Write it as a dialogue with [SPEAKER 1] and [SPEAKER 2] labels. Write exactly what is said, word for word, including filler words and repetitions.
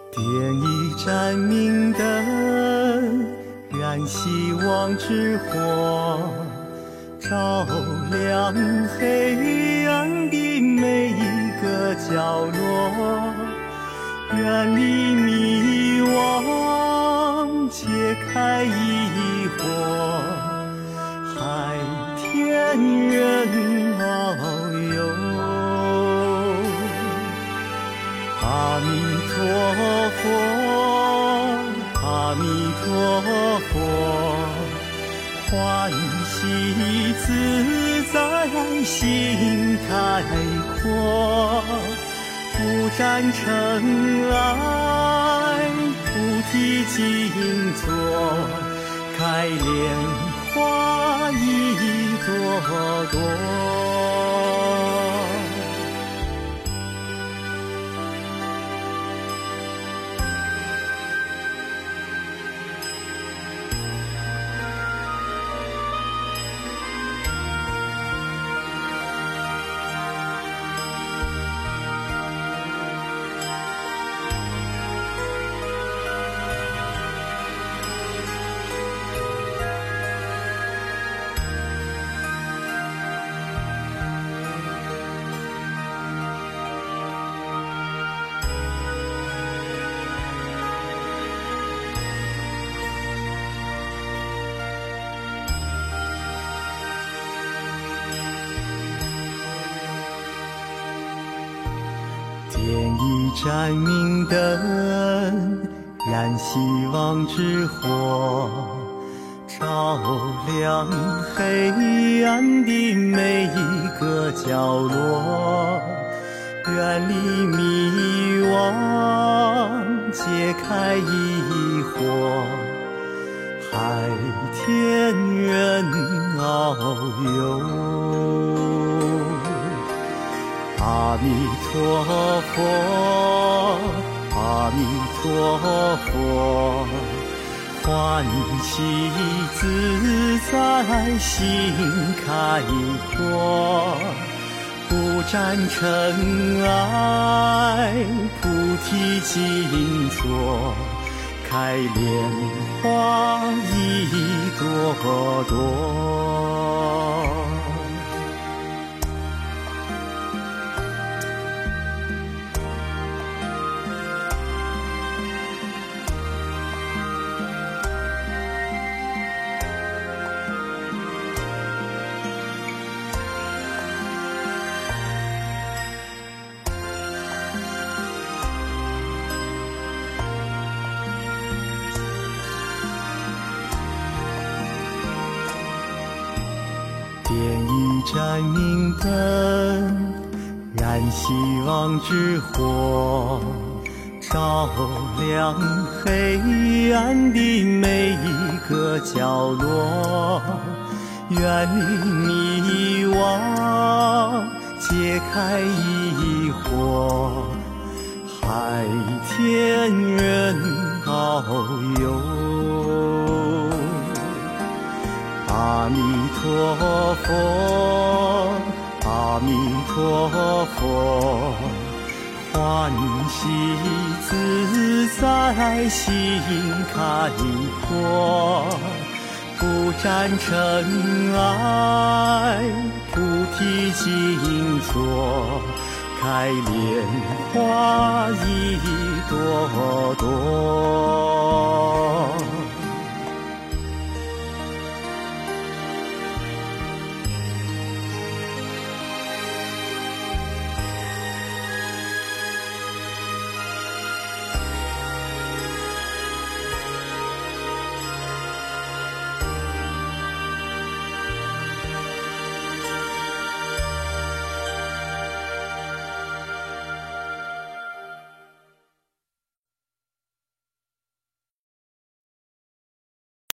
[SPEAKER 1] 点一盏明灯，燃希望之火，照亮黑暗的每一个角落，远离迷惘，解开疑惑，海天人遨游。阿弥陀佛，阿弥陀佛，欢喜自在心开阔，不沾尘埃，菩提静坐，开莲花一朵朵。点一盏明灯，燃希望之火，照亮黑暗的每一个角落，远离迷惘，解开疑惑，海天人遨游。阿弥陀佛，阿弥陀佛，欢喜自在心开阔，不沾尘埃，菩提静坐，开莲花一朵朵。点一盏明灯，燃希望之火，照亮黑暗的每一个角落，远离迷惘，解开疑惑，海天人遨游。阿弥陀佛，阿弥陀佛，欢喜自在心开阔，不沾尘埃，菩提静坐，开莲花一朵朵。